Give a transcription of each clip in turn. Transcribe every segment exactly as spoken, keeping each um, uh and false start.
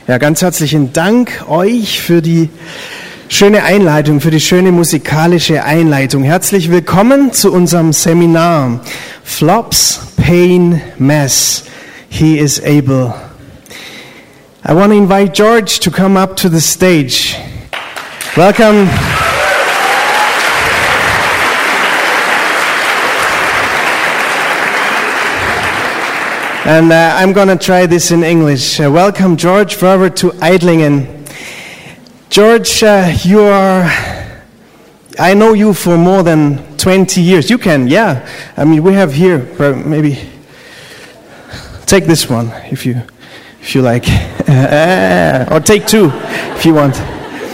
Ja, ganz herzlichen Dank euch für die schöne Einleitung, für die schöne musikalische Einleitung. Herzlich willkommen zu unserem Seminar Flops, Pain, Mess. He is able. I want to invite George to come up to the stage. Welcome. And uh, I'm going to try this in English. Uh, welcome, George Verwer, to Eidlingen. George, uh, you are, I know you for more than twenty years. You can, yeah. I mean, we have here, maybe, take this one, if you, if you like. Or take two, if you want.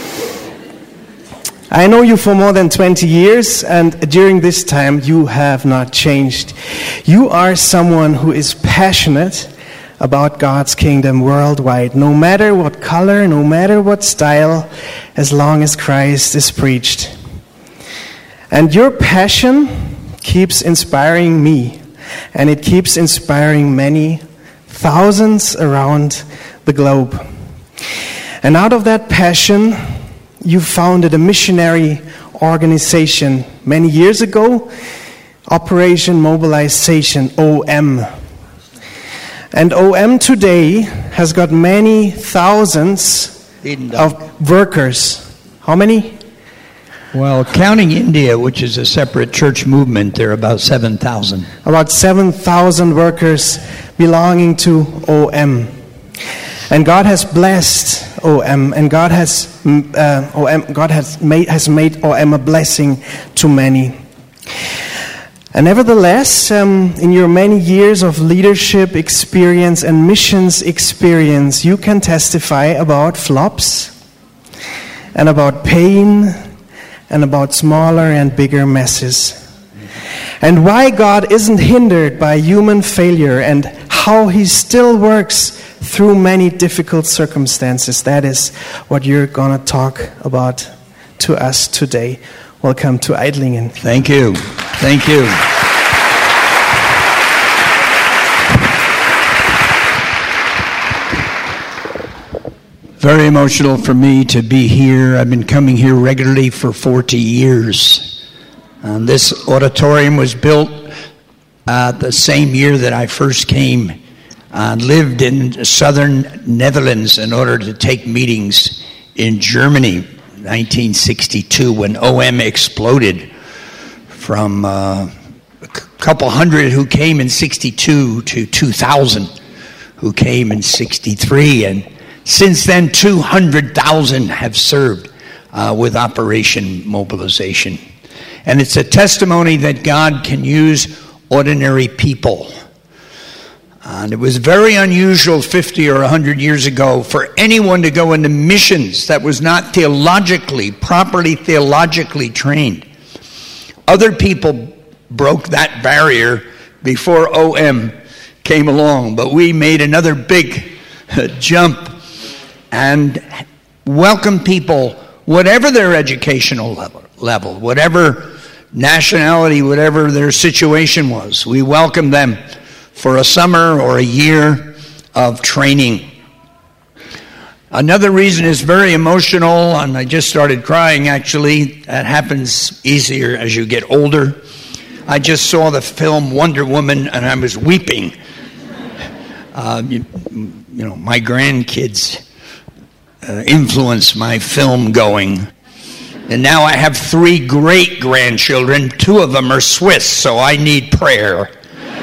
I know you for more than twenty years, and during this time you have not changed. You are someone who is passionate about God's kingdom worldwide, no matter what color, no matter what style, as long as Christ is preached. And your passion keeps inspiring me, and it keeps inspiring many thousands around the globe. And out of that passion, you founded a missionary organization many years ago, Operation Mobilization, O M. And O M today has got many thousands of workers. How many? Well, counting India, which is a separate church movement, there are about seven thousand. About seven thousand workers belonging to O M. And God has blessed O M, and God has uh, O M. God has made has made O M a blessing to many. And nevertheless, um, in your many years of leadership experience and missions experience, you can testify about flops, and about pain, and about smaller and bigger messes, and why God isn't hindered by human failure, and how He still works through many difficult circumstances. That is what you're going to talk about to us today. Welcome to Eidlingen. Thank you. Thank you. Very emotional for me to be here. I've been coming here regularly for forty years. Um, this auditorium was built uh, the same year that I first came. I uh, lived in southern Netherlands in order to take meetings in Germany, nineteen sixty-two, when O M exploded from uh, a couple hundred who came in sixty-two to two thousand who came in sixty-three. And since then, two hundred thousand have served uh, with Operation Mobilization. And it's a testimony that God can use ordinary people. And it was very unusual fifty or one hundred years ago for anyone to go into missions that was not theologically, properly theologically trained. Other people broke that barrier before O M came along, but we made another big uh, jump and welcomed people, whatever their educational level, level, whatever nationality, whatever their situation was. We welcomed them for a summer or a year of training. Another reason is very emotional, and I just started crying actually. That happens easier as you get older. I just saw the film Wonder Woman and I was weeping. Uh, you, you know, my grandkids uh, influenced my film going. And now I have three great grandchildren. Two of them are Swiss, so I need prayer.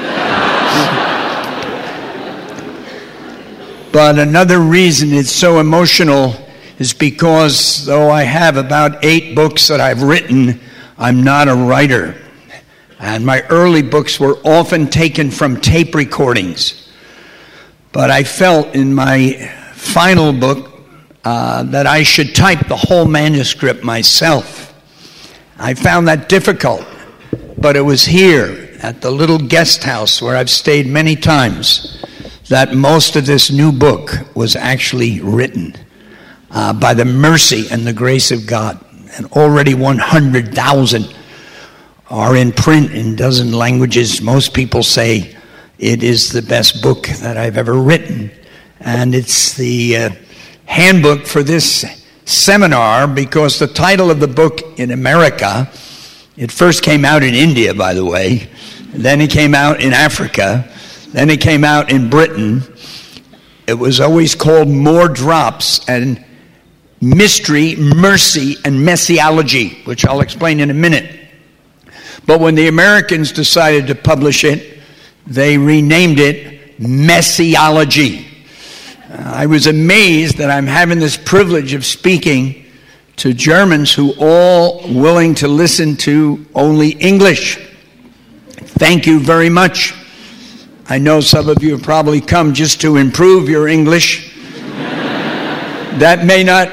But another reason it's so emotional is because though I have about eight books that I've written, I'm not a writer. And my early books were often taken from tape recordings. But I felt in my final book uh, that I should type the whole manuscript myself. I found that difficult, but it was here at the little guest house where I've stayed many times that most of this new book was actually written uh, by the mercy and the grace of God. And already one hundred thousand are in print in a dozen languages. Most people say it is the best book that I've ever written. And it's the uh, handbook for this seminar because the title of the book in America, it first came out in India, by the way, then it came out in Africa, then it came out in Britain. It was always called More Drops and Mystery, Mercy, and Messiology, which I'll explain in a minute. But when the Americans decided to publish it, they renamed it Messiology. Uh, I was amazed that I'm having this privilege of speaking to Germans who all willing to listen to only English. Thank you very much. I know some of you have probably come just to improve your English. That may not,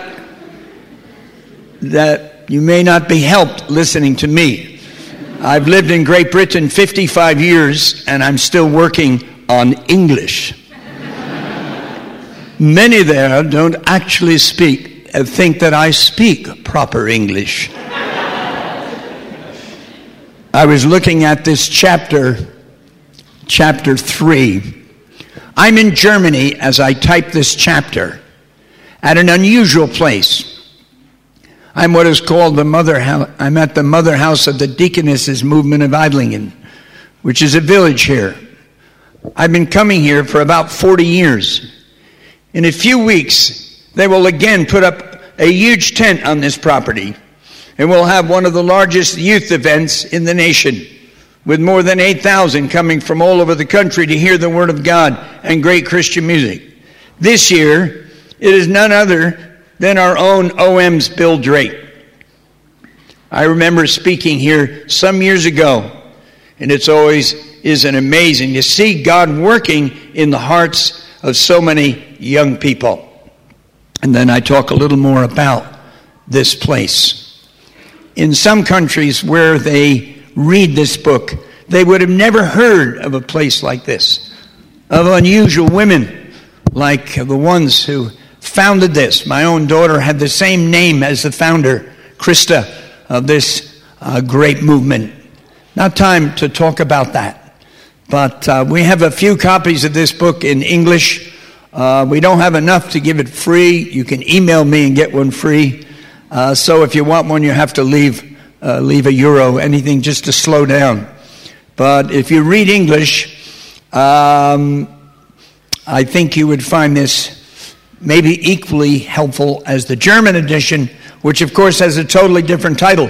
that you may not be helped listening to me. I've lived in Great Britain fifty-five years and I'm still working on English. Many there don't actually speak, think that I speak proper English. I was looking at this chapter, chapter three. I'm in Germany as I type this chapter at an unusual place. I'm what is called the mother house. I'm at the mother house of the Deaconesses Movement of Eidlingen, which is a village here. I've been coming here for about forty years. In a few weeks, they will again put up a huge tent on this property, and we'll have one of the largest youth events in the nation, with more than eight thousand coming from all over the country to hear the Word of God and great Christian music. This year, it is none other than our own O M's Bill Drake. I remember speaking here some years ago, and it's always is an amazing to see God working in the hearts of so many young people. And then I talk a little more about this place. In some countries where they read this book, they would have never heard of a place like this, of unusual women like the ones who founded this. My own daughter had the same name as the founder, Krista, of this uh, great movement. Not time to talk about that. But uh, we have a few copies of this book in English. Uh, we don't have enough to give it free. You can email me and get one free. Uh, so if you want one, you have to leave uh, leave a euro, anything just to slow down. But if you read English, um, I think you would find this maybe equally helpful as the German edition, which of course has a totally different title.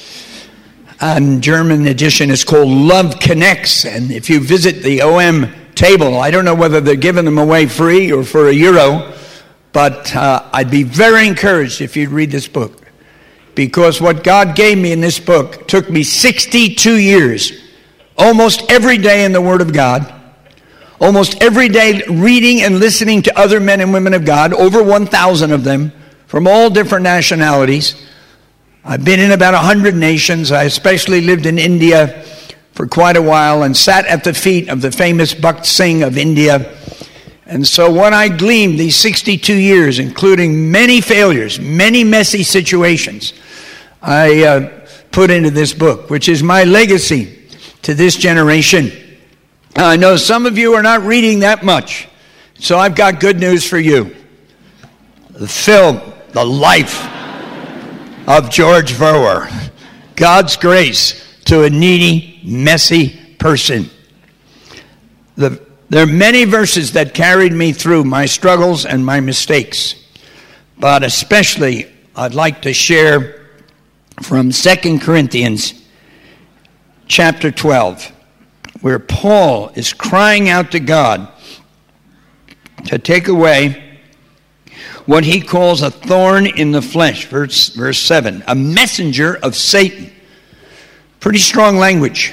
And German edition is called Love Connects. And if you visit the O M table, I don't know whether they're giving them away free or for a euro, but uh, I'd be very encouraged if you'd read this book. Because what God gave me in this book took me sixty-two years, almost every day in the Word of God, almost every day reading and listening to other men and women of God, over one thousand of them, from all different nationalities. I've been in about one hundred nations. I especially lived in India for quite a while and sat at the feet of the famous Bhakt Singh of India. And so what I gleaned these sixty-two years, including many failures, many messy situations, I uh, put into this book, which is my legacy to this generation. I know some of you are not reading that much, so I've got good news for you. The film, The Life of George Verwer, God's Grace to a Needy, Messy Person. The, there are many verses that carried me through my struggles and my mistakes, but especially I'd like to share from Second Corinthians chapter twelve, where Paul is crying out to God to take away what he calls a thorn in the flesh, verse, verse seven, a messenger of Satan. Pretty strong language.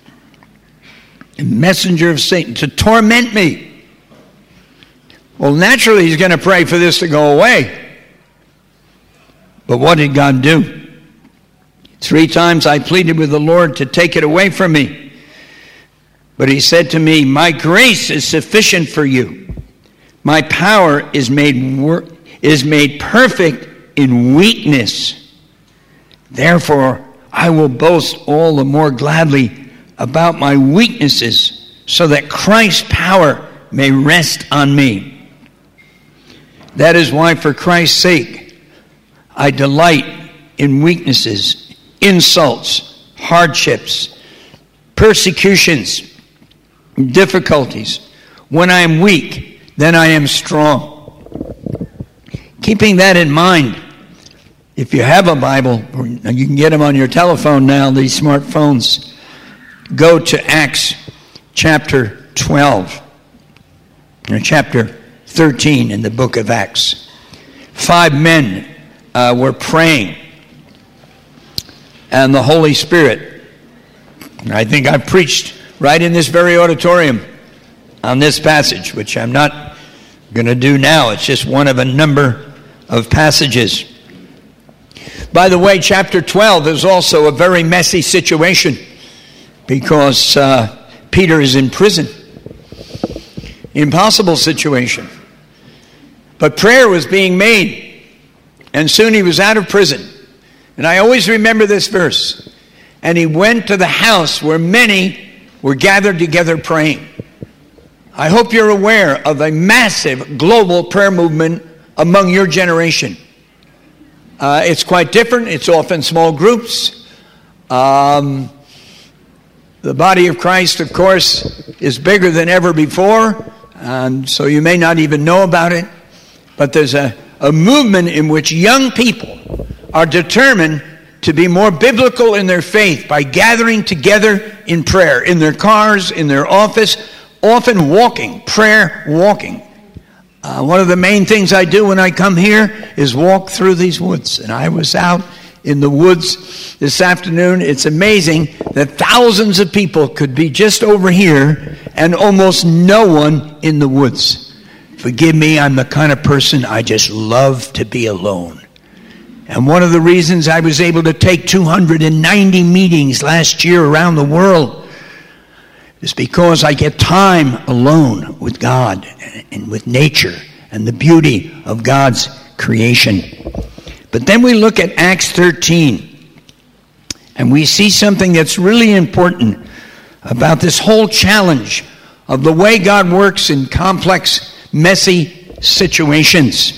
A messenger of Satan to torment me. Well, naturally, he's going to pray for this to go away. But what did God do? Three times I pleaded with the Lord to take it away from me. But he said to me, my grace is sufficient for you. My power is made wor- is made perfect in weakness. Therefore, I will boast all the more gladly about my weaknesses, so that Christ's power may rest on me. That is why, for Christ's sake, I delight in weaknesses, insults, hardships, persecutions, difficulties. When I am weak, then I am strong. Keeping that in mind, if you have a Bible, or you can get them on your telephone now, these smartphones, go to Acts chapter twelve, or chapter thirteen in the book of Acts. Five men uh, were praying, and the Holy Spirit, I think I preached right in this very auditorium on this passage, which I'm not going to do now. It's just one of a number of passages. By the way, chapter twelve is also a very messy situation because uh, Peter is in prison. Impossible situation. But prayer was being made, and soon he was out of prison. And I always remember this verse. And he went to the house where many were gathered together praying. I hope you're aware of a massive global prayer movement among your generation. Uh, it's quite different. It's often small groups. Um, the body of Christ, of course, is bigger than ever before, and so you may not even know about it. But there's a, a movement in which young people are determined to be more biblical in their faith by gathering together in prayer, in their cars, in their office, often walking, prayer walking. Uh, one of the main things I do when I come here is walk through these woods. And I was out in the woods this afternoon. It's amazing that thousands of people could be just over here and almost no one in the woods. Forgive me, I'm the kind of person I just love to be alone. And one of the reasons I was able to take two hundred ninety meetings last year around the world is because I get time alone with God and with nature and the beauty of God's creation. But then we look at Acts thirteen, and we see something that's really important about this whole challenge of the way God works in complex, messy situations.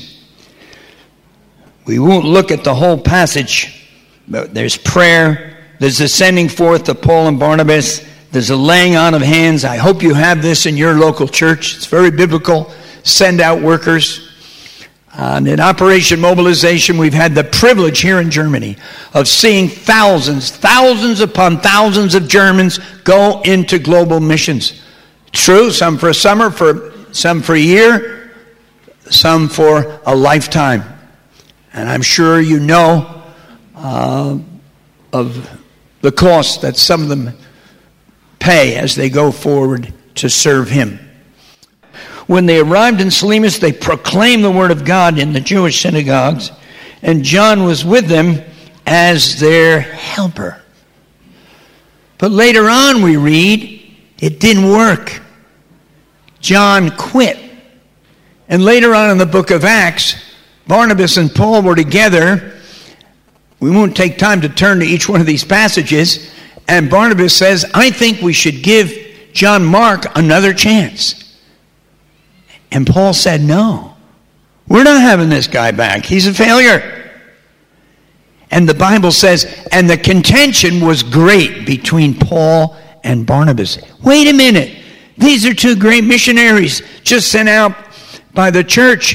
We won't look at the whole passage, but there's prayer, there's the sending forth of Paul and Barnabas, there's a laying on of hands. I hope you have this in your local church. It's very biblical. Send out workers. And in Operation Mobilization, we've had the privilege here in Germany of seeing thousands, thousands upon thousands of Germans go into global missions. True, some for a summer, for some for a year, some for a lifetime. And I'm sure you know uh, of the cost that some of them pay as they go forward to serve him. When they arrived in Salamis, they proclaimed the word of God in the Jewish synagogues, and John was with them as their helper. But later on we read, it didn't work. John quit. And later on in the book of Acts, Barnabas and Paul were together. We won't take time to turn to each one of these passages. And Barnabas says, I think we should give John Mark another chance. And Paul said, no, we're not having this guy back. He's a failure. And the Bible says, and the contention was great between Paul and Barnabas. Wait a minute. These are two great missionaries just sent out by the church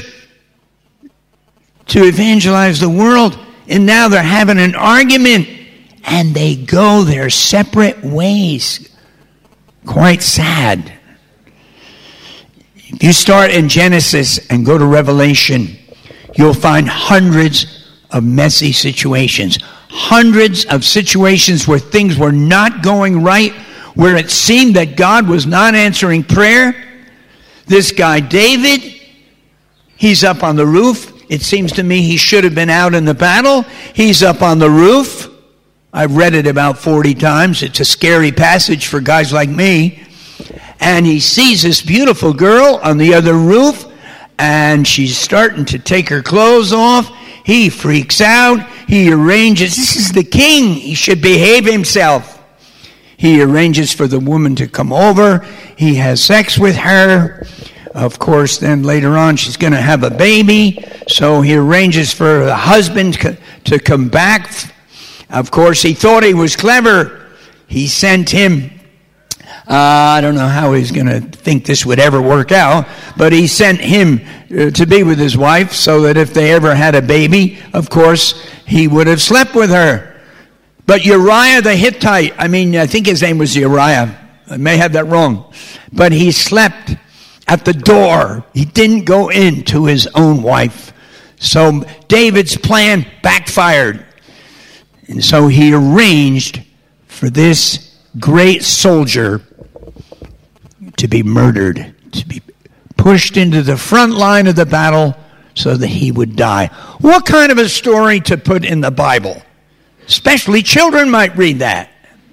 to evangelize the world. And now they're having an argument. And they go their separate ways. Quite sad. If you start in Genesis and go to Revelation, you'll find hundreds of messy situations. Hundreds of situations where things were not going right, where it seemed that God was not answering prayer. This guy, David, he's up on the roof. It seems to me he should have been out in the battle. He's up on the roof. I've read it about forty times. It's a scary passage for guys like me. And he sees this beautiful girl on the other roof, and she's starting to take her clothes off. He freaks out. He arranges. This is the king. He should behave himself. He arranges for the woman to come over. He has sex with her. of course, then later on she's going to have a baby. So he arranges for the husband to come back. Of course, he thought he was clever. He sent him, uh, I don't know how he's going to think this would ever work out, but he sent him uh, to be with his wife so that if they ever had a baby, of course, he would have slept with her. But Uriah the Hittite, I mean, I think his name was Uriah. I may have that wrong. But he slept at the door. He didn't go in to his own wife. So David's plan backfired. And so he arranged for this great soldier to be murdered, to be pushed into the front line of the battle so that he would die. What kind of a story to put in the Bible? Especially children might read that.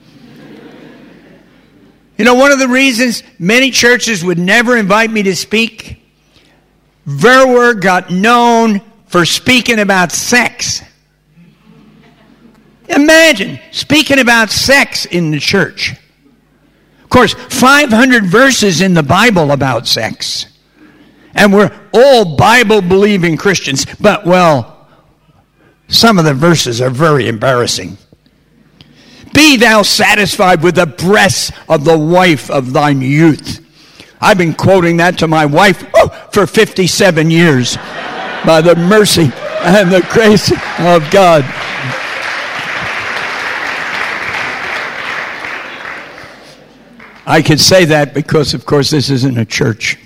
You know, one of the reasons many churches would never invite me to speak, Verwer got known for speaking about sex. Imagine speaking about sex in the church. Of course, five hundred verses in the Bible about sex. And we're all Bible-believing Christians. But, well, some of the verses are very embarrassing. Be thou satisfied with the breasts of the wife of thine youth. I've been quoting that to my wife oh, for fifty-seven years. By the mercy and the grace of God. I could say that because, of course, this isn't a church.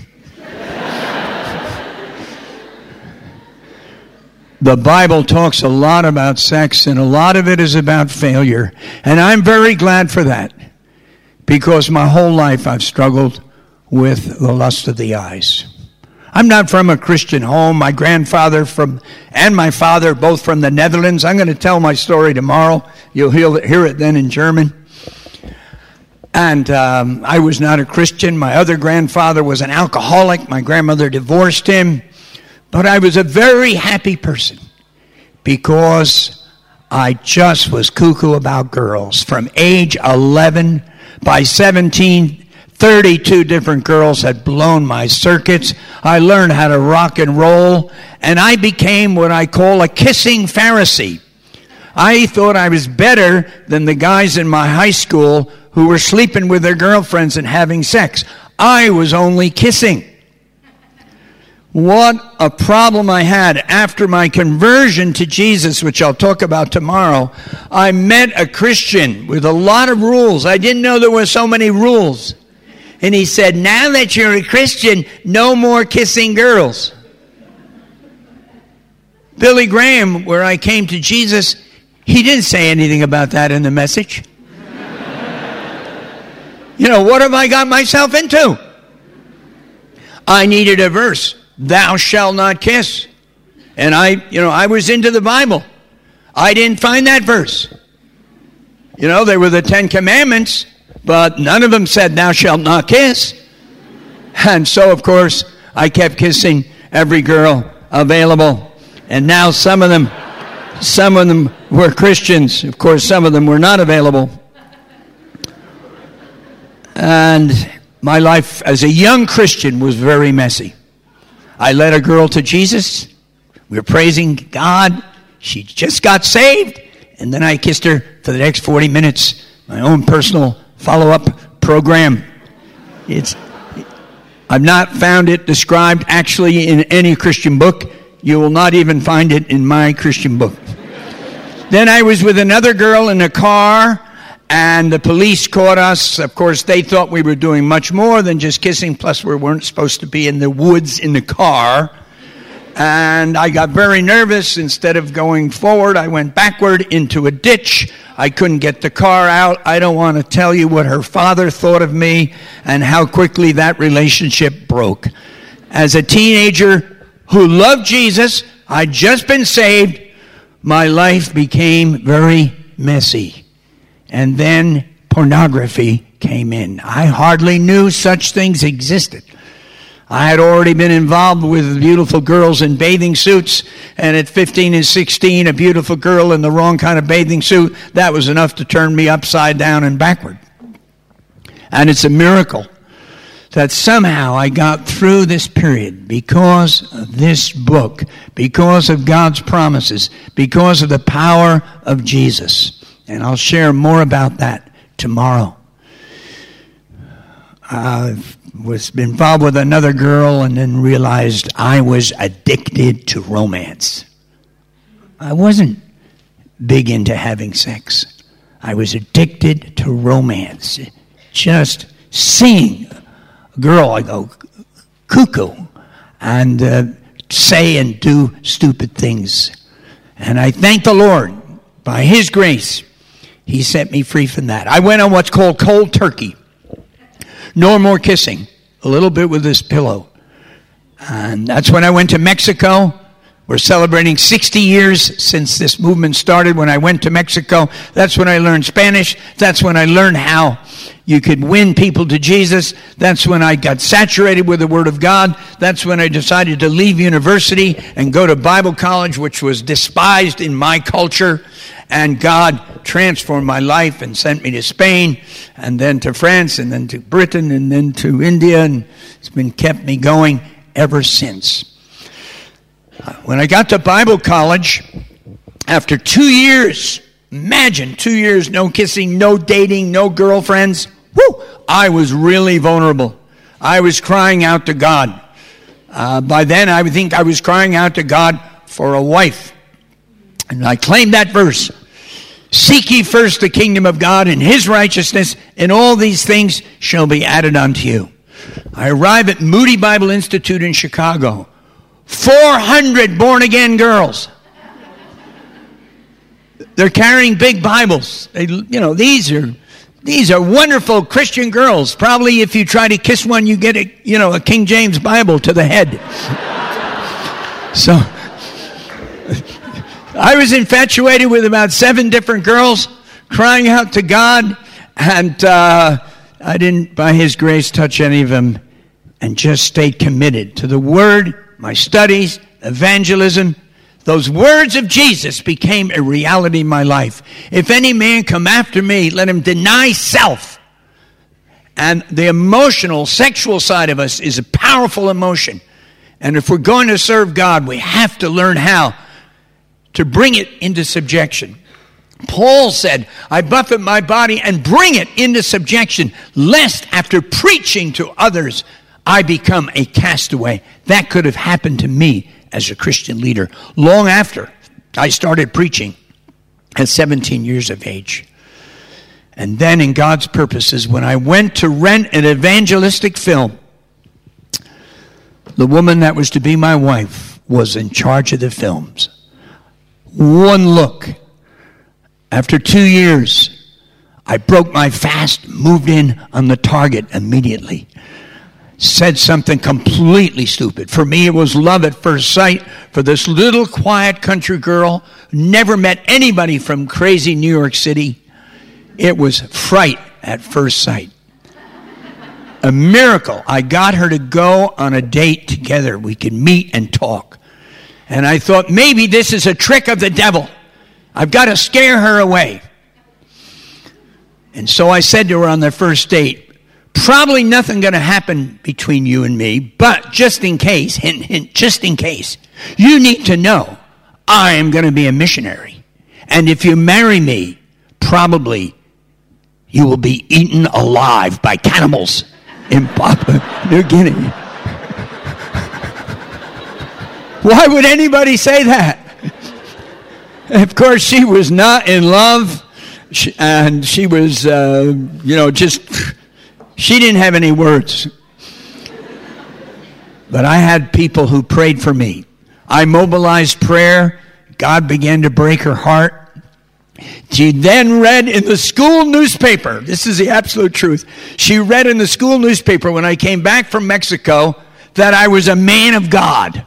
The Bible talks a lot about sex, and a lot of it is about failure. And I'm very glad for that, because my whole life I've struggled with the lust of the eyes. I'm not from a Christian home. My grandfather from and my father, both from the Netherlands. I'm going to tell my story tomorrow. You'll hear it then in German. And um, I was not a Christian. My other grandfather was an alcoholic. My grandmother divorced him. But I was a very happy person because I just was cuckoo about girls. From age eleven, by seventeen, thirty-two different girls had blown my circuits. I learned how to rock and roll, and I became what I call a kissing Pharisee. I thought I was better than the guys in my high school who were sleeping with their girlfriends and having sex. I was only kissing. What a problem I had. After my conversion to Jesus, which I'll talk about tomorrow, I met a Christian with a lot of rules. I didn't know there were so many rules. And he said, now that you're a Christian, no more kissing girls. Billy Graham, where I came to Jesus, he didn't say anything about that in the message. You know, what have I got myself into? I needed a verse. Thou shalt not kiss. And I, you know, I was into the Bible. I didn't find that verse. You know, there were the Ten Commandments, but none of them said thou shalt not kiss. And so, of course, I kept kissing every girl available. And now some of them, some of them were Christians. Of course, some of them were not available. And my life as a young Christian was very messy. I led a girl to Jesus. We were praising God. She just got saved. And then I kissed her for the next forty minutes. My own personal follow-up program. It's, I've not found it described actually in any Christian book. You will not even find it in my Christian book. Then I was with another girl in a car, and the police caught us. Of course, they thought we were doing much more than just kissing, plus we weren't supposed to be in the woods in the car. And I got very nervous. Instead of going forward, I went backward into a ditch. I couldn't get the car out. I don't want to tell you what her father thought of me and how quickly that relationship broke. As a teenager who loved Jesus, I'd just been saved, my life became very messy. And then pornography came in. I hardly knew such things existed. I had already been involved with beautiful girls in bathing suits, and at fifteen and sixteen, a beautiful girl in the wrong kind of bathing suit, that was enough to turn me upside down and backward. And it's a miracle. that somehow I got through this period because of this book, because of God's promises, because of the power of Jesus. And I'll share more about that tomorrow. I was involved with another girl and then realized I was addicted to romance. I wasn't big into having sex. I was addicted to romance. Just seeing a girl, I go cuckoo and uh, say and do stupid things. And I thank the Lord, by His grace, He set me free from that. I went on what's called cold turkey. No more kissing. A little bit with this pillow. And that's when I went to Mexico. We're celebrating sixty years since this movement started. When I went to Mexico, that's when I learned Spanish. That's when I learned how you could win people to Jesus. That's when I got saturated with the Word of God. That's when I decided to leave university and go to Bible college, which was despised in my culture. And God transformed my life and sent me to Spain, and then to France, and then to Britain, and then to India. And it's been kept me going ever since. When I got to Bible college, after two years, imagine two years, no kissing, no dating, no girlfriends, whoo, I was really vulnerable. I was crying out to God. Uh, by then, I would think I was crying out to God for a wife. And I claimed that verse. Seek ye first the kingdom of God and His righteousness, and all these things shall be added unto you. I arrive at Moody Bible Institute in Chicago. four hundred born-again girls. They're carrying big Bibles. They, you know, these are these are wonderful Christian girls. Probably if you try to kiss one, you get a, you know, a King James Bible to the head. So I was infatuated with about seven different girls, crying out to God, and uh, I didn't, by His grace, touch any of them, and just stayed committed to the Word, my studies, evangelism. Those words of Jesus became a reality in my life. If any man come after me, let him deny self. And the emotional, sexual side of us is a powerful emotion. And if we're going to serve God, we have to learn how to bring it into subjection. Paul said, I buffet my body and bring it into subjection, lest after preaching to others, I become a castaway. That could have happened to me as a Christian leader long after I started preaching at seventeen years of age. And then in God's purposes, when I went to rent an evangelistic film, the woman that was to be my wife was in charge of the films. One look. After two years, I broke my fast, moved in on the target immediately. Said something completely stupid. For me, it was love at first sight for this little quiet country girl. Never met anybody from crazy New York City. It was fright at first sight. A miracle. I got her to go on a date together. We could meet and talk. And I thought, maybe this is a trick of the devil. I've got to scare her away. And so I said to her on the first date, probably nothing going to happen between you and me, but just in case, hint, hint, just in case, you need to know I am going to be a missionary. And if you marry me, probably you will be eaten alive by cannibals in Papua New Guinea. Why would anybody say that? Of course, she was not in love, and she was, uh, you know, just, she didn't have any words. But I had people who prayed for me. I mobilized prayer. God began to break her heart. She then read in the school newspaper, this is the absolute truth, she read in the school newspaper when I came back from Mexico that I was a man of God.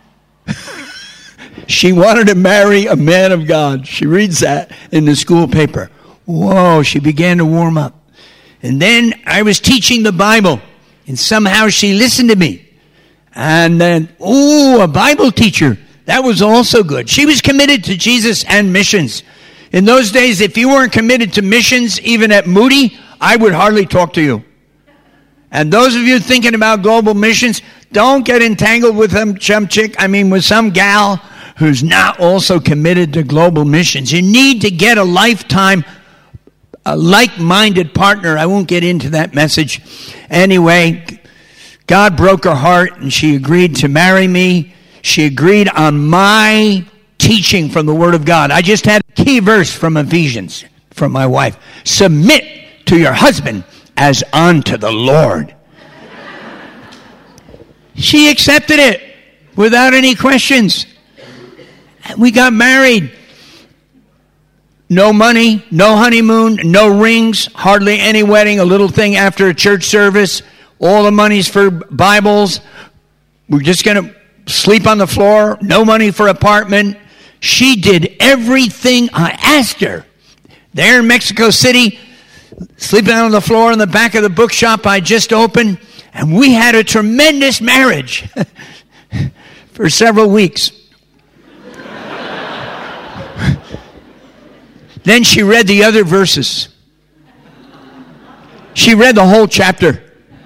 She wanted to marry a man of God. She reads that in the school paper. Whoa, she began to warm up. And then I was teaching the Bible, and somehow she listened to me. And then, ooh, a Bible teacher. That was also good. She was committed to Jesus and missions. In those days, if you weren't committed to missions, even at Moody, I would hardly talk to you. And those of you thinking about global missions, don't get entangled with some, some chick, I mean with some gal who's not also committed to global missions. You need to get a lifetime, a like-minded partner. I won't get into that message. Anyway, God broke her heart and she agreed to marry me. She agreed on my teaching from the Word of God. I just had a key verse from Ephesians from my wife. Submit to your husband as unto the Lord. She accepted it without any questions. We got married. No money, no honeymoon, no rings, hardly any wedding, a little thing after a church service. All the money's for Bibles. We're just going to sleep on the floor. No money for apartment. She did everything I asked her. There in Mexico City, sleeping on the floor in the back of the bookshop I just opened. And we had a tremendous marriage for several weeks. Then she read the other verses. She read the whole chapter.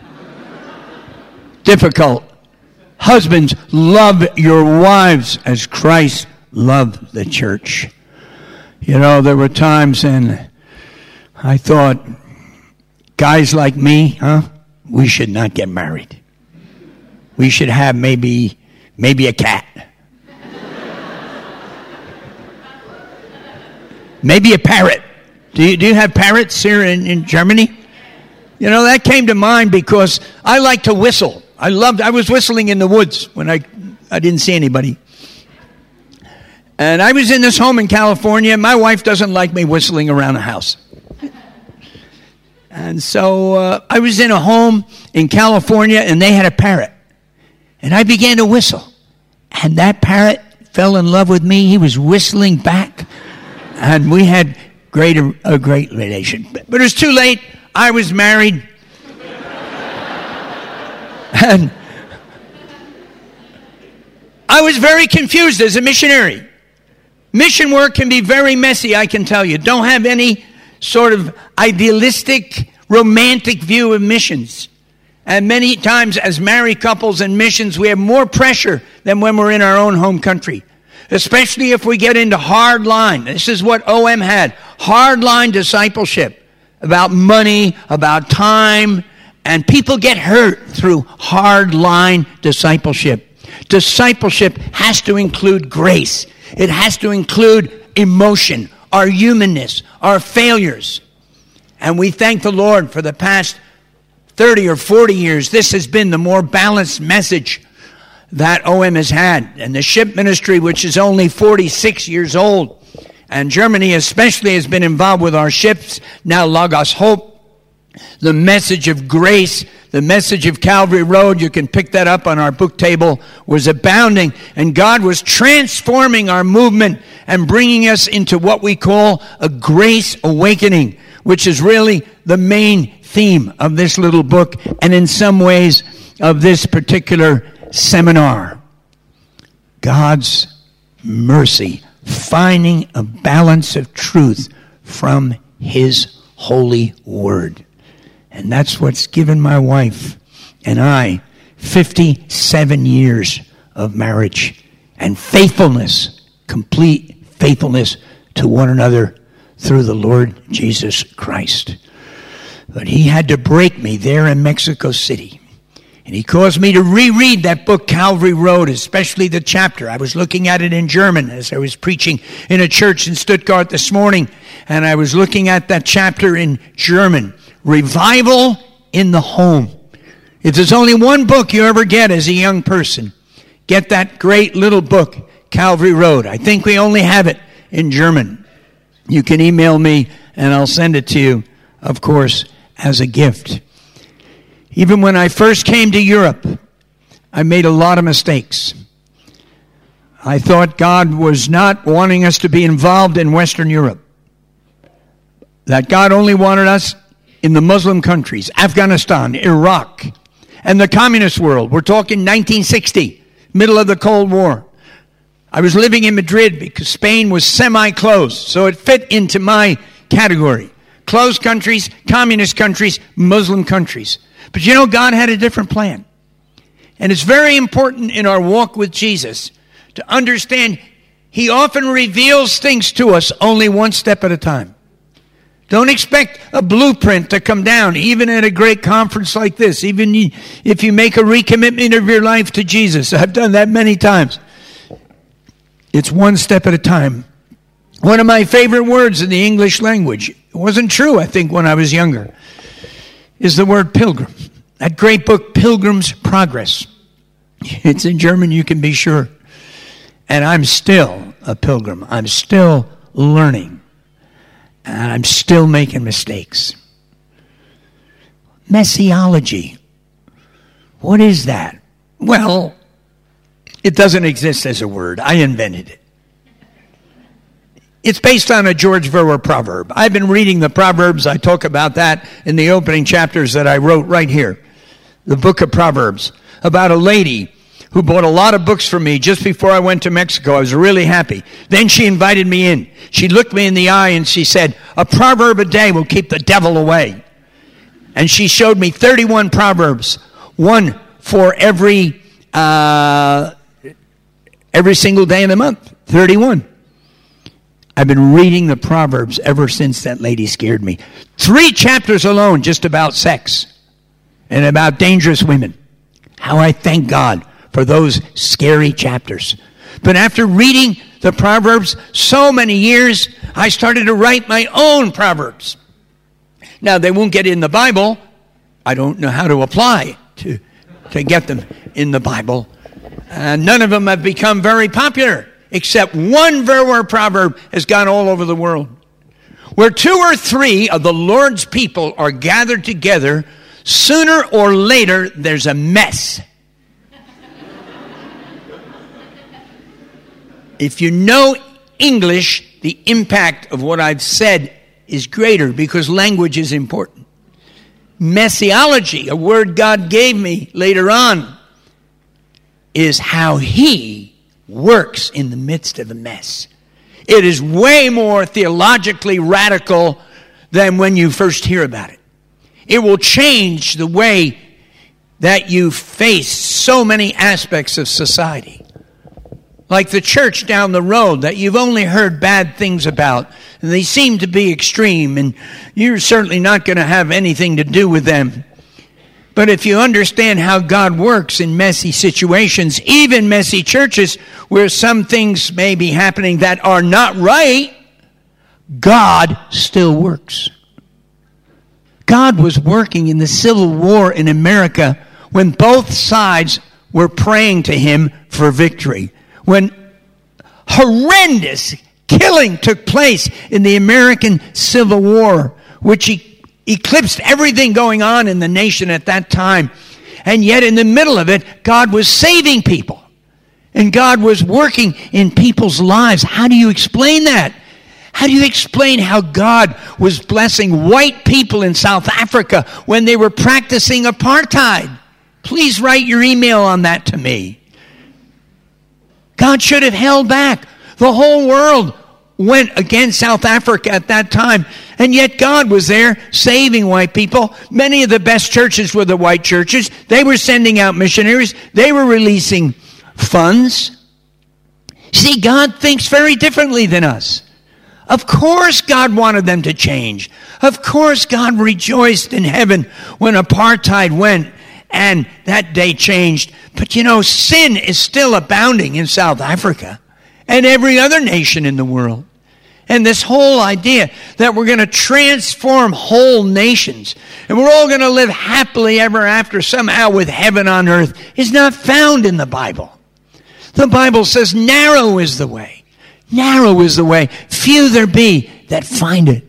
Difficult. Husbands, love your wives as Christ loved the church. You know, there were times when I thought, guys like me, huh? We should not get married. We should have maybe, maybe a cat. Maybe a parrot. Do you, do you have parrots here in, in Germany? You know, that came to mind because I like to whistle. I loved, I was whistling in the woods when I, I didn't see anybody. And I was in this home in California. My wife doesn't like me whistling around the house. And so uh, I was in a home in California and they had a parrot. And I began to whistle. And that parrot fell in love with me. He was whistling back. And we had great, a great relation. But it was too late. I was married. And I was very confused as a missionary. Mission work can be very messy, I can tell you. Don't have any sort of idealistic, romantic view of missions. And many times as married couples in missions, we have more pressure than when we're in our own home country. Especially if we get into hard line. This is what O M had. Hard line discipleship. About money, about time. And people get hurt through hard line discipleship. Discipleship has to include grace. It has to include emotion, our humanness, our failures. And we thank the Lord for the past thirty or forty years. This has been the more balanced message that O M has had. And the ship ministry, which is only forty-six years old, and Germany especially has been involved with our ships, now Logos Hope. The message of grace, the message of Calvary Road, you can pick that up on our book table, was abounding. And God was transforming our movement and bringing us into what we call a grace awakening, which is really the main theme of this little book and in some ways of this particular seminar. God's mercy, finding a balance of truth from His holy word. And that's what's given my wife and I fifty-seven years of marriage and faithfulness, complete faithfulness to one another through the Lord Jesus Christ. But He had to break me there in Mexico City. And He caused me to reread that book, Calvary Road, especially the chapter. I was looking at it in German as I was preaching in a church in Stuttgart this morning. And I was looking at that chapter in German. Revival in the home. If there's only one book you ever get as a young person, get that great little book, Calvary Road. I think we only have it in German. You can email me and I'll send it to you, of course, as a gift. Even when I first came to Europe, I made a lot of mistakes. I thought God was not wanting us to be involved in Western Europe. That God only wanted us in the Muslim countries, Afghanistan, Iraq, and the communist world. We're talking nineteen sixty, middle of the Cold War. I was living in Madrid because Spain was semi-closed, so it fit into my category. Closed countries, communist countries, Muslim countries. But you know, God had a different plan. And it's very important in our walk with Jesus to understand He often reveals things to us only one step at a time. Don't expect a blueprint to come down, even at a great conference like this, even if you make a recommitment of your life to Jesus. I've done that many times. It's one step at a time. One of my favorite words in the English language, it wasn't true, I think, when I was younger, is the word pilgrim. That great book, Pilgrim's Progress. It's in German, you can be sure. And I'm still a pilgrim. I'm still learning. And I'm still making mistakes. Messiology. What is that? Well, it doesn't exist as a word. I invented it. It's based on a George Verwer proverb. I've been reading the Proverbs. I talk about that in the opening chapters that I wrote right here. The book of Proverbs. About a lady who bought a lot of books from me just before I went to Mexico. I was really happy. Then she invited me in. She looked me in the eye and she said, a proverb a day will keep the devil away. And she showed me thirty-one proverbs. One for every, uh, every single day of the month. thirty-one. I've been reading the Proverbs ever since that lady scared me. Three chapters alone just about sex and about dangerous women. How I thank God for those scary chapters. But after reading the Proverbs so many years, I started to write my own Proverbs. Now, they won't get in the Bible. I don't know how to apply to, to get them in the Bible. Uh, none of them have become very popular. Except one Verwer proverb has gone all over the world. Where two or three of the Lord's people are gathered together, sooner or later there's a mess. If you know English, the impact of what I've said is greater because language is important. Messiology, a word God gave me later on, is how He works in the midst of a mess. It is way more theologically radical than when you first hear about it. It will change the way that you face so many aspects of society. Like the church down the road that you've only heard bad things about, and they seem to be extreme, and you're certainly not going to have anything to do with them. But if you understand how God works in messy situations, even messy churches where some things may be happening that are not right, God still works. God was working in the Civil War in America when both sides were praying to Him for victory. When horrendous killing took place in the American Civil War, which he eclipsed everything going on in the nation at that time. And yet in the middle of it, God was saving people. And God was working in people's lives. How do you explain that? How do you explain how God was blessing white people in South Africa when they were practicing apartheid? Please write your email on that to me. God should have held back. The whole world went against South Africa at that time. And yet God was there saving white people. Many of the best churches were the white churches. They were sending out missionaries. They were releasing funds. See, God thinks very differently than us. Of course God wanted them to change. Of course God rejoiced in heaven when apartheid went and that day changed. But you know, sin is still abounding in South Africa and every other nation in the world. And this whole idea that we're going to transform whole nations and we're all going to live happily ever after somehow with heaven on earth is not found in the Bible. The Bible says narrow is the way. Narrow is the way. Few there be that find it.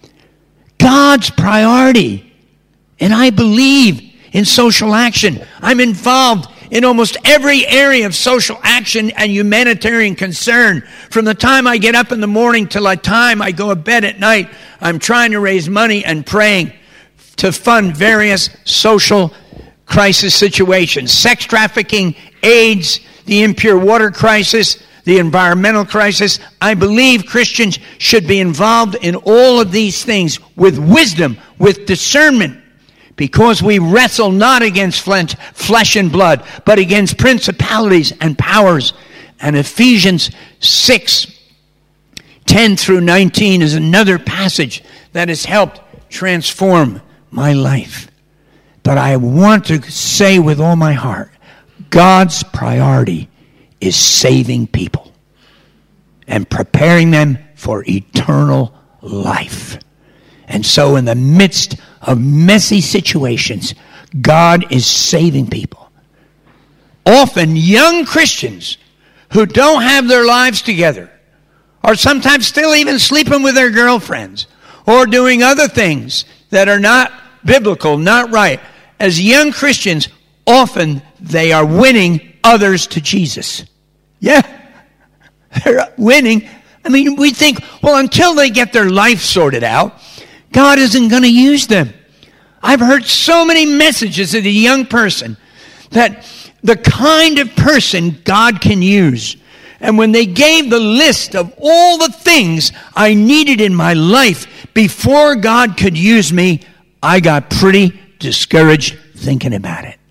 God's priority. And I believe in social action. I'm involved in almost every area of social action and humanitarian concern. From the time I get up in the morning till the time I go to bed at night, I'm trying to raise money and praying to fund various social crisis situations. Sex trafficking, AIDS, the impure water crisis, the environmental crisis. I believe Christians should be involved in all of these things with wisdom, with discernment, Because we wrestle not against flesh and blood, but against principalities and powers. And Ephesians six, ten through nineteen is another passage that has helped transform my life. But I want to say with all my heart, God's priority is saving people and preparing them for eternal life. And so in the midst of messy situations, God is saving people. Often young Christians who don't have their lives together, or sometimes still even sleeping with their girlfriends, or doing other things that are not biblical, not right. As young Christians, often they are winning others to Jesus. Yeah, they're winning. I mean, we think, well, until they get their life sorted out, God isn't going to use them. I've heard so many messages as a young person that the kind of person God can use. And when they gave the list of all the things I needed in my life before God could use me, I got pretty discouraged thinking about it.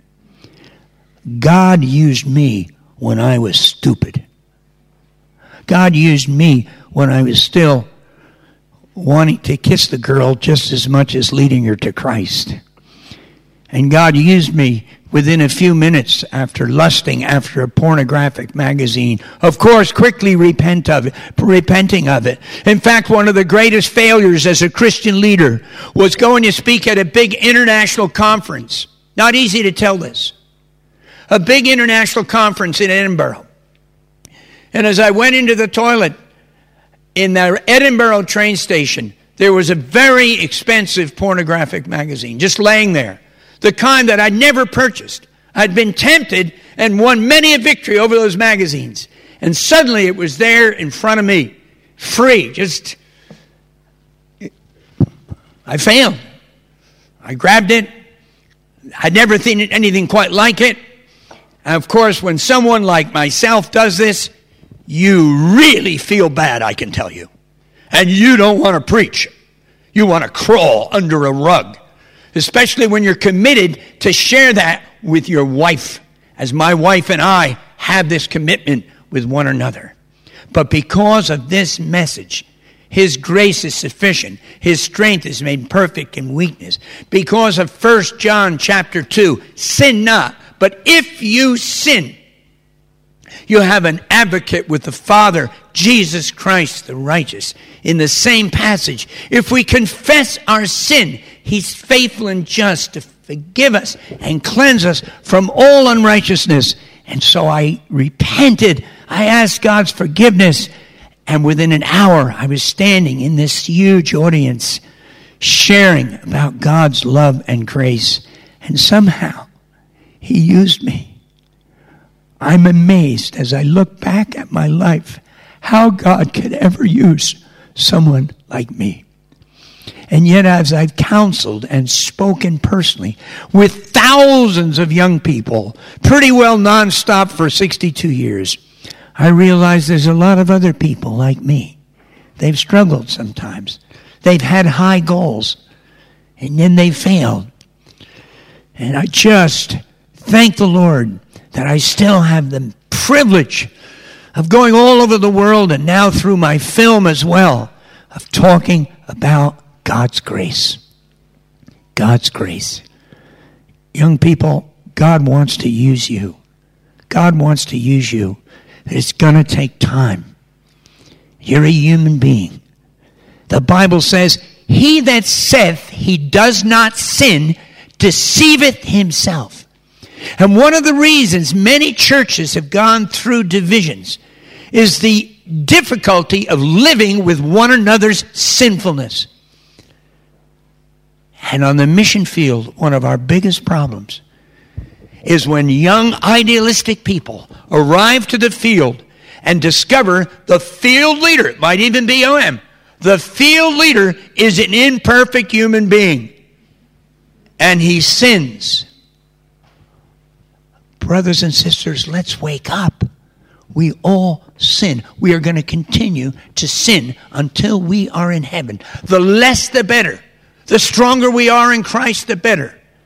God used me when I was stupid. God used me when I was still wanting to kiss the girl just as much as leading her to Christ. And God used me within a few minutes after lusting after a pornographic magazine. Of course, quickly repent of it, repenting of it. In fact, one of the greatest failures as a Christian leader was going to speak at a big international conference. Not easy to tell this. A big international conference in Edinburgh. And as I went into the toilet in the Edinburgh train station, there was a very expensive pornographic magazine just laying there. The kind that I'd never purchased. I'd been tempted and won many a victory over those magazines. And suddenly it was there in front of me. Free. Just, I failed. I grabbed it. I'd never seen anything quite like it. And of course, when someone like myself does this, you really feel bad, I can tell you. And you don't want to preach. You want to crawl under a rug. Especially when you're committed to share that with your wife. As my wife and I have this commitment with one another. But because of this message, His grace is sufficient. His strength is made perfect in weakness. Because of First John chapter two, sin not. But if you sin, you have an advocate with the Father, Jesus Christ the righteous. In the same passage, if we confess our sin, He's faithful and just to forgive us and cleanse us from all unrighteousness. And so I repented. I asked God's forgiveness. And within an hour, I was standing in this huge audience sharing about God's love and grace. And somehow, He used me. I'm amazed as I look back at my life how God could ever use someone like me. And yet as I've counseled and spoken personally with thousands of young people, pretty well nonstop for sixty-two years, I realize there's a lot of other people like me. They've struggled sometimes. They've had high goals, and then they failed. And I just thank the Lord that I still have the privilege of going all over the world, and now through my film as well, of talking about God's grace. God's grace. Young people, God wants to use you. God wants to use you. It's going to take time. You're a human being. The Bible says, he that saith he does not sin deceiveth himself. And one of the reasons many churches have gone through divisions is the difficulty of living with one another's sinfulness. And on the mission field, one of our biggest problems is when young idealistic people arrive to the field and discover the field leader, it might even be O M, the field leader is an imperfect human being. And he sins. Brothers and sisters, let's wake up. We all sin. We are going to continue to sin until we are in heaven. The less the better. The stronger we are in Christ, the better.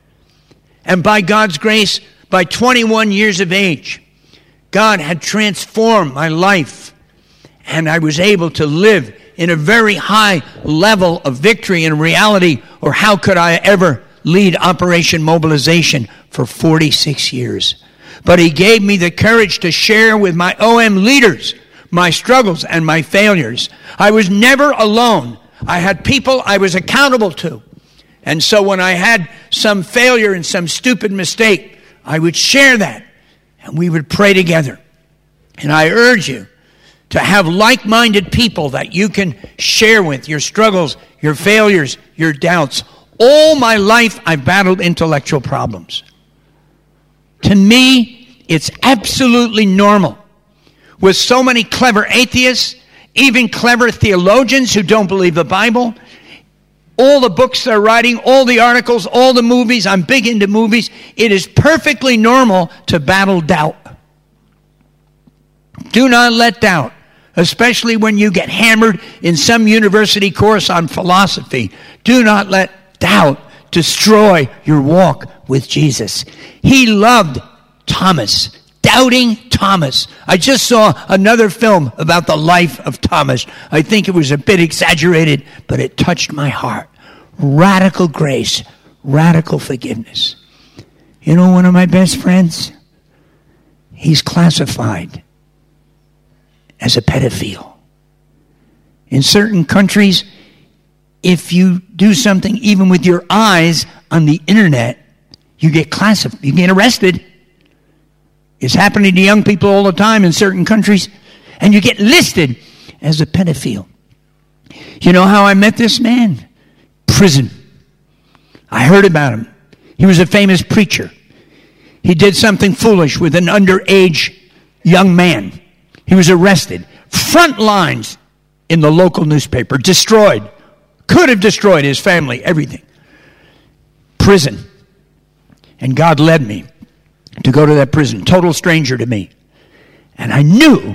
And by God's grace, by twenty-one years of age, God had transformed my life. And I was able to live in a very high level of victory and reality, or how could I ever lead Operation Mobilization for forty-six years? But he gave me the courage to share with my O M leaders my struggles and my failures. I was never alone. I had people I was accountable to. And so when I had some failure and some stupid mistake, I would share that, and we would pray together. And I urge you to have like-minded people that you can share with your struggles, your failures, your doubts. All my life, I've battled intellectual problems. To me, it's absolutely normal. With so many clever atheists, even clever theologians who don't believe the Bible, all the books they're writing, all the articles, all the movies, I'm big into movies, it is perfectly normal to battle doubt. Do not let doubt, especially when you get hammered in some university course on philosophy, do not let doubt destroy your walk with Jesus. He loved Thomas, doubting Thomas. I just saw another film about the life of Thomas. I think it was a bit exaggerated, but it touched my heart. Radical grace, radical forgiveness. You know, one of my best friends, he's classified as a pedophile. In certain countries, if you do something even with your eyes on the internet, you get classified, you get arrested. It's happening to young people all the time in certain countries, and you get listed as a pedophile. You know how I met this man? Prison. I heard about him. He was a famous preacher. He did something foolish with an underage young man. He was arrested. Front lines in the local newspaper. Destroyed. Could have destroyed his family, everything. Prison. And God led me to go to that prison. Total stranger to me. And I knew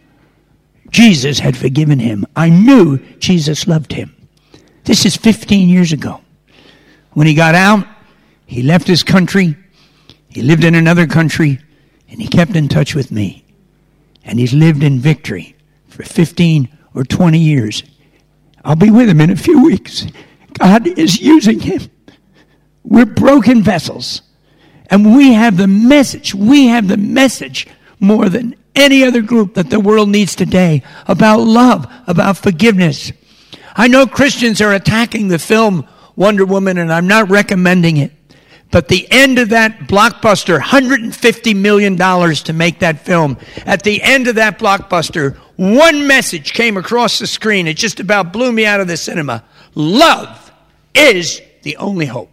Jesus had forgiven him. I knew Jesus loved him. This is fifteen years ago. When he got out, he left his country. He lived in another country. And he kept in touch with me. And he's lived in victory for fifteen or twenty years. I'll be with him in a few weeks. God is using him. We're broken vessels. And we have the message. We have the message more than any other group that the world needs today about love, about forgiveness. I know Christians are attacking the film Wonder Woman, and I'm not recommending it. But the end of that blockbuster, one hundred fifty million dollars to make that film, at the end of that blockbuster, one message came across the screen. It just about blew me out of the cinema. Love is the only hope.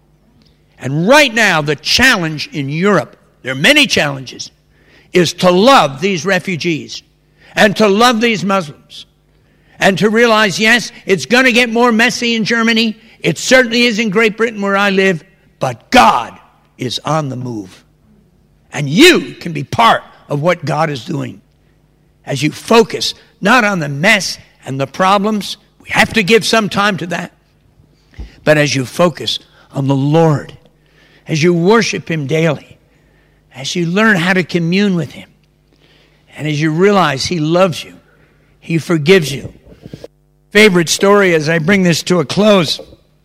And right now, the challenge in Europe, there are many challenges, is to love these refugees and to love these Muslims and to realize, yes, it's going to get more messy in Germany. It certainly is in Great Britain where I live. But God is on the move. And you can be part of what God is doing. As you focus not on the mess and the problems, we have to give some time to that. But as you focus on the Lord, as you worship him daily, as you learn how to commune with him, and as you realize he loves you, he forgives you. Favorite story as I bring this to a close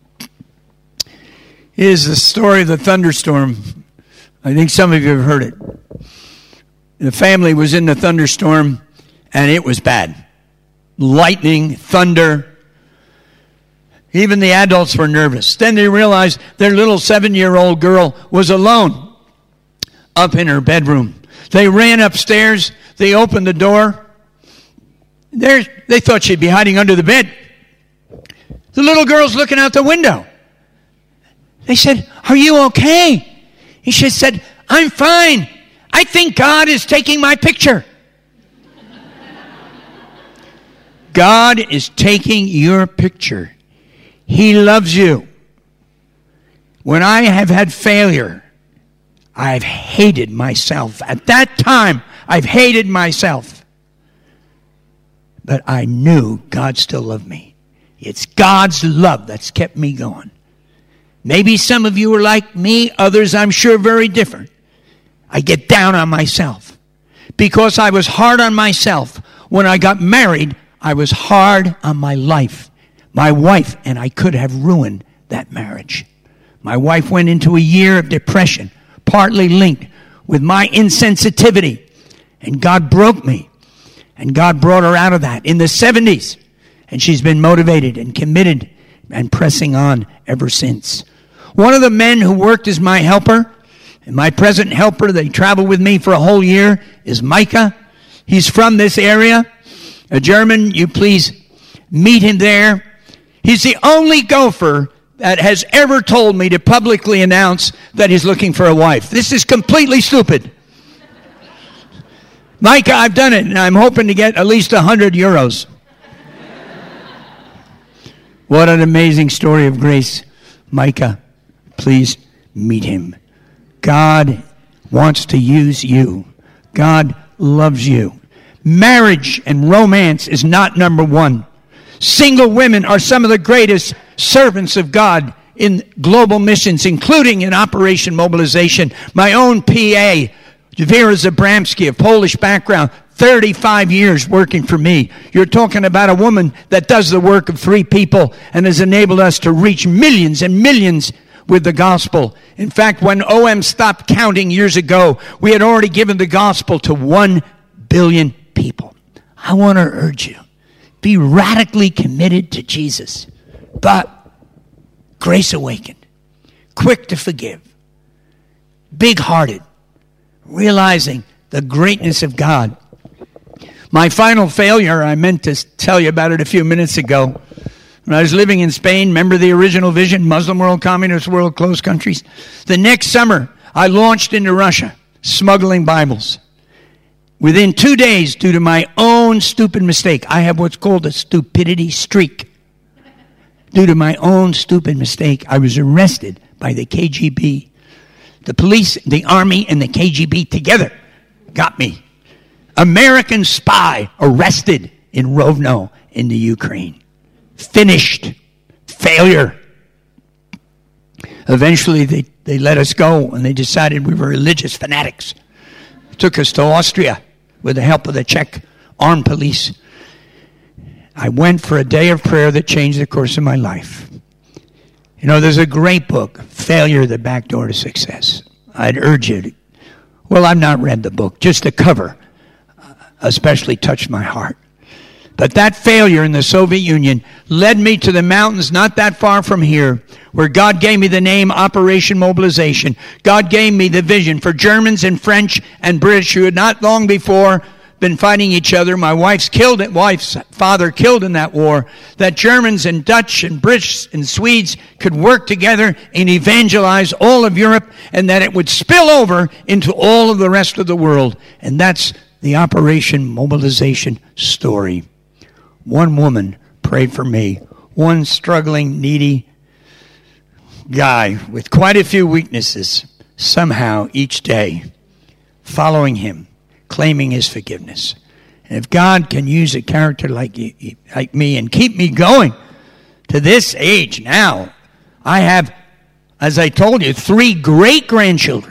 is the story of the thunderstorm. I think some of you have heard it. The family was in the thunderstorm, and it was bad. Lightning, thunder. Even the adults were nervous. Then they realized their little seven-year-old girl was alone up in her bedroom. They ran upstairs. They opened the door. There, they thought she'd be hiding under the bed. The little girl's looking out the window. They said, "Are you okay?" He just said, "I'm fine. I think God is taking my picture." God is taking your picture. He loves you. When I have had failure, I've hated myself. At that time, I've hated myself. But I knew God still loved me. It's God's love that's kept me going. Maybe some of you are like me, others I'm sure very different. I get down on myself. Because I was hard on myself. When I got married, I was hard on my life, my wife, and I could have ruined that marriage. My wife went into a year of depression, partly linked with my insensitivity. And God broke me. And God brought her out of that in the seventies. And she's been motivated and committed and pressing on ever since. One of the men who worked as my helper, and my present helper, they traveled with me for a whole year, is Micah. He's from this area. A German, you please meet him there. He's the only gopher that has ever told me to publicly announce that he's looking for a wife. This is completely stupid. Micah, I've done it, and I'm hoping to get at least one hundred euros. What an amazing story of grace. Micah, please meet him. God wants to use you. God loves you. Marriage and romance is not number one. Single women are some of the greatest servants of God in global missions, including in Operation Mobilization. My own P A, Vera Zabramski, of Polish background, thirty-five years working for me. You're talking about a woman that does the work of three people and has enabled us to reach millions and millions with the gospel. In fact, when O M stopped counting years ago, we had already given the gospel to one billion people. I want to urge you, be radically committed to Jesus, but grace awakened, quick to forgive, big-hearted, realizing the greatness of God. My final failure, I meant to tell you about it a few minutes ago. When I was living in Spain, remember the original vision, Muslim world, communist world, closed countries? The next summer, I launched into Russia, smuggling Bibles. Within two days, due to my own stupid mistake, I have what's called a stupidity streak. Due to my own stupid mistake, I was arrested by the K G B. The police, the army, and the K G B together got me. American spy arrested in Rovno in the Ukraine. Finished. Failure. Eventually, they, they let us go, and they decided we were religious fanatics. Took us to Austria with the help of the Czech armed police. I went for a day of prayer that changed the course of my life. You know, there's a great book, Failure, the Back Door to Success. I'd urge you to, well, I've not read the book, just the cover especially touched my heart. But that failure in the Soviet Union led me to the mountains not that far from here, where God gave me the name Operation Mobilization. God gave me the vision for Germans and French and British who had not long before been fighting each other. My wife's killed, wife's father killed in that war. That Germans and Dutch and British and Swedes could work together and evangelize all of Europe, and that it would spill over into all of the rest of the world. And that's the Operation Mobilization story. One woman prayed for me. One struggling, needy guy with quite a few weaknesses, somehow each day following him, claiming his forgiveness. And if God can use a character like you, like me and keep me going to this age now, I have, as I told you, three great-grandchildren.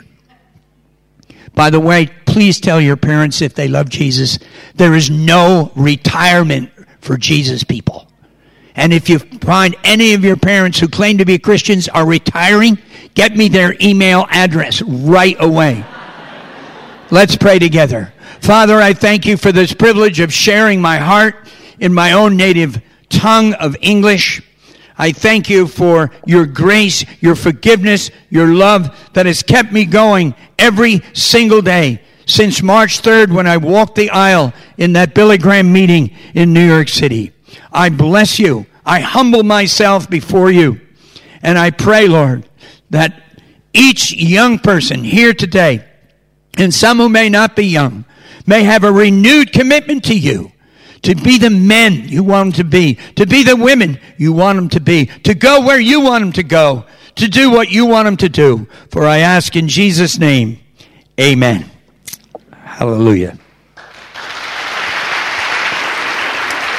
By the way, please tell your parents if they love Jesus, there is no retirement for Jesus people. And if you find any of your parents who claim to be Christians are retiring, get me their email address right away. Let's pray together. Father, I thank you for this privilege of sharing my heart in my own native tongue of English. I thank you for your grace, your forgiveness, your love that has kept me going every single day since March third when I walked the aisle in that Billy Graham meeting in New York City. I bless you. I humble myself before you. And I pray, Lord, that each young person here today, and some who may not be young, may have a renewed commitment to you, to be the men you want them to be, to be the women you want them to be, to go where you want them to go, to do what you want them to do. For I ask in Jesus' name, amen. Hallelujah.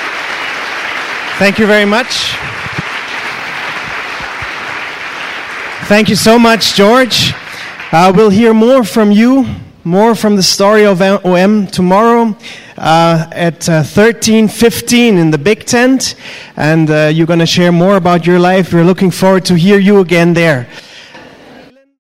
Thank you very much. Thank you so much, George. Uh, we'll hear more from you, more from the story of O M tomorrow uh, at uh, thirteen fifteen in the big tent. And uh, you're going to share more about your life. We're looking forward to hear you again there.